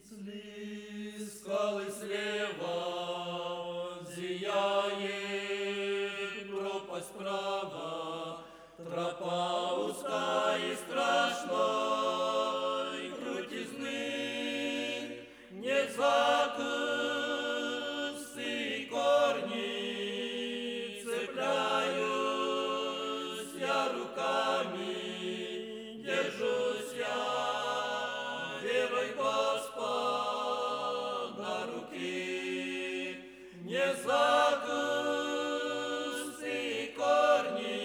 Скалы слева зияет пропасть справа, тропа узкая и страшной крутизны, не за кусты и корни цепляюсь я руками, держусь я верой Господа руки, не за кусты и корни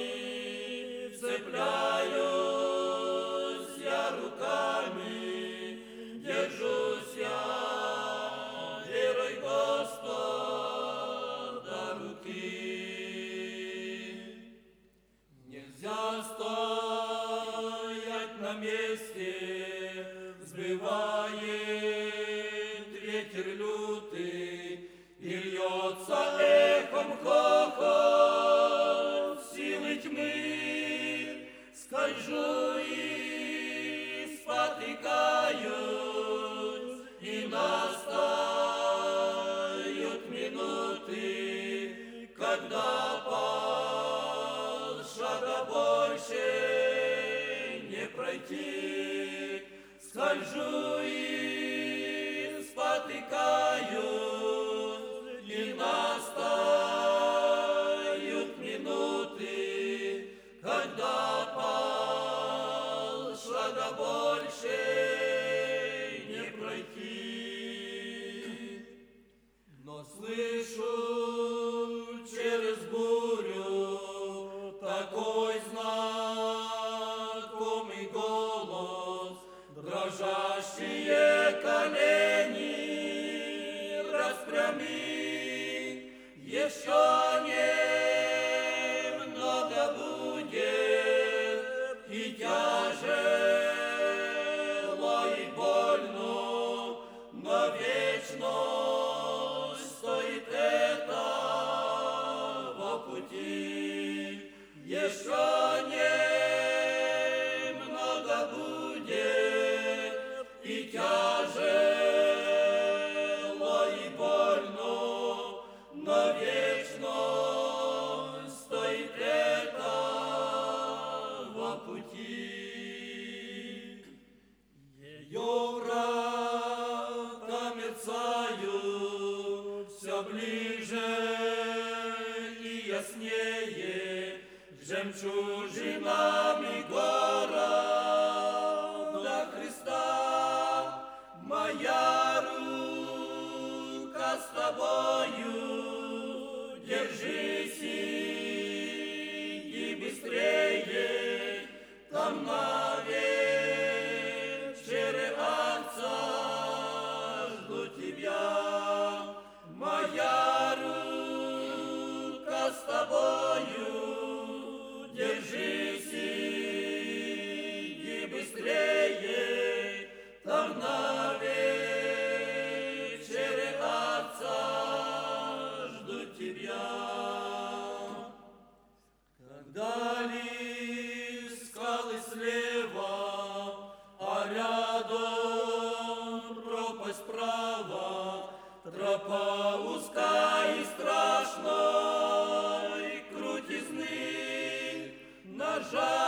цепляюсь я руками, держусь я верой Господа руки. Нельзя стоять на месте, взбивает ветер лютый, и льется эхом хохот силы тьмы. Скольжу и спотыкаюсь, и настают минуты, когда полшага больше не пройти. Скольжу и спотыкаюсь, и настают минуты, когда полшага больше не пройти. Но слышу через бурю такой знакомый голос, дрожащие колени распрями, еще немного будет, и тяжело и больно, но вечно стоит этого пути. Еще немного будет, и тяжело и больно, но вечно стоит этого пути. Ее врата мерцают все ближе и яснее, жемчужинами города Христа. Моя рука с тобою, держись и быстрее, там на вечере Отца жду тебя. Моя рука с тобою, держись и быстрее, там на вечере Отца жду тебя. Когда ли скалы слева, а рядом пропасть справа, тропа узкая и страшной крутизны, нажать